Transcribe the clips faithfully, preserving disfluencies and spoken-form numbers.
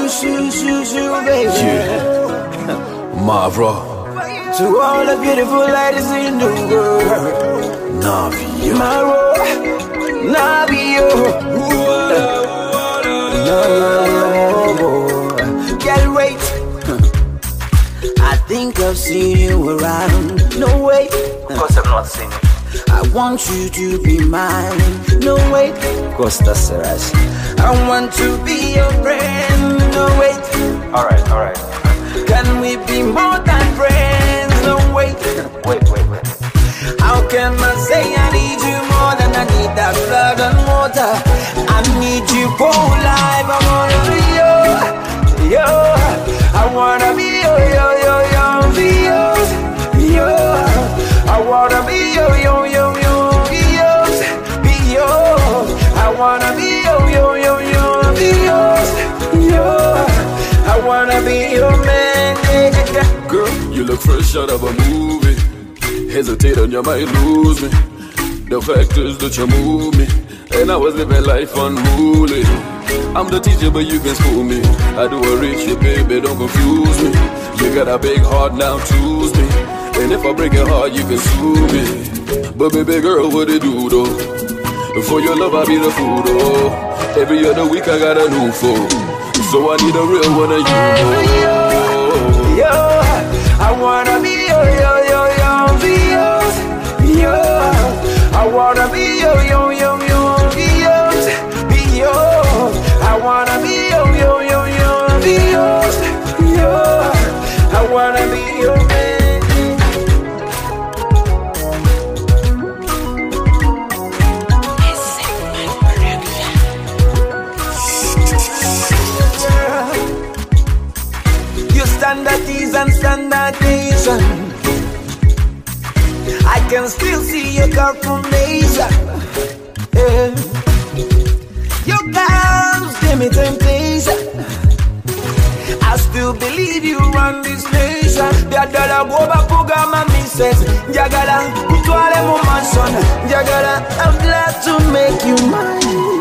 shoo, shoo, shoo, shoo, baby. Yeah. Mavro. To all the beautiful ladies in the world, Navio. Maro, Navio. No, girl, wait. I think I've seen you around. No, wait. Of course I've not seen you. I want you to be mine. No, wait. Costa Serras. I want to be your friend. No, wait. Alright, alright. Can we be more than friends? No, wait. Wait, wait, wait. How can I say I need you more than I need that blood and water? I need you for life. I wanna be yours, yo. I wanna be yo, yo, yo, yo, be yours, yo. I wanna be yo, yo, yo, yo, be yours, be yours. I wanna be yo, yo, yo, yo, be yours, yo. I wanna be your man, yeah. Girl, you look fresh out of a movie. Hesitate and you might lose me. The fact is that you move me, and I was living life unruly. I'm the teacher, but you can school me. I do a reach you, baby, don't confuse me. You got a big heart, now choose me. And if I break your heart, you can sue me. But baby girl, what it do though? For your love, I be the fool though. Every other week, I got a new phone. So I need a real one of you. Yo, yo, I wanna be yo, yo, yo, yo, be yours, yo. I wanna be yo, yo, yo, yo, be yours, be yours. I wanna be yo, yo, yo, yo, be yours, yo. I wanna be your man. Standardies and standardization. I can still see your confirmation. Yeah. Your calves give me temptation. I still believe you run this nation. Jagala boba puga mami says Jagala utwale mo mansion. Jagala, I'm glad to make you mine.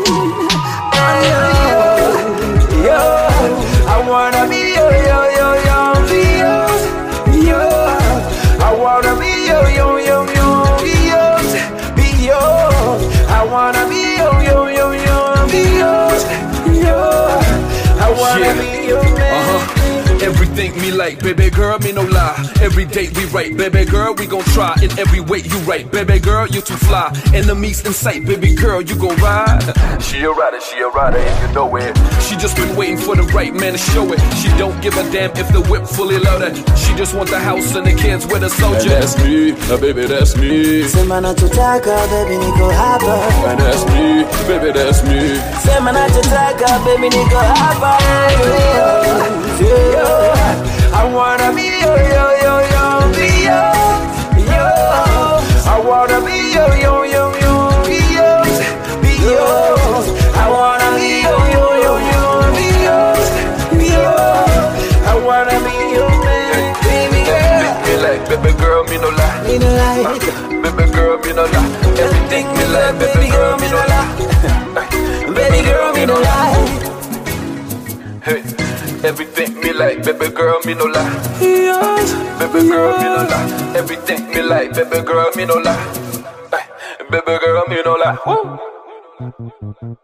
Oh, yo, yo, I wanna be yo, yo, yo, yo, be yours, yo. I wanna be yo, yo, yo, yo, be yours, be yours. I wanna be yo, yo, yo, yo, be yours, yo. I wanna Yeah. be your man. Uh-huh. Everything me like, baby girl, me no lie. Every date we right, baby girl, we gon' try. In every way you right, baby girl, you too fly. Enemies in sight, baby girl, you gon' ride. She a rider, she a rider, if you know it. She just been waiting for the right man to show it. She don't give a damn if the whip fully loaded. She just want the house and the kids with a soldier. And that's me, uh, baby, that's me. Semana tutaka, baby, niko hapa. And that's me, baby, that's me. Semana tutaka, baby, niko hapa. Yo, yo, I wanna be yo, yo, yo, yo, be yours, yo. I wanna be yo, yo, yo, yo, be yours, be yours. I wanna be yo, yo, yo, yo, be yours, be yours. I wanna be your man, baby girl. Me like, baby girl, me no lie. Me no lie. Baby girl, me no lie. Everything me like, baby girl, me no lie. Baby girl, me no lie. Hey, everything me like, baby girl, me no lie. Yes. Baby girl, me no lie. Everything me like, baby girl, me no lie. Hey, baby girl, me no lie. Woo.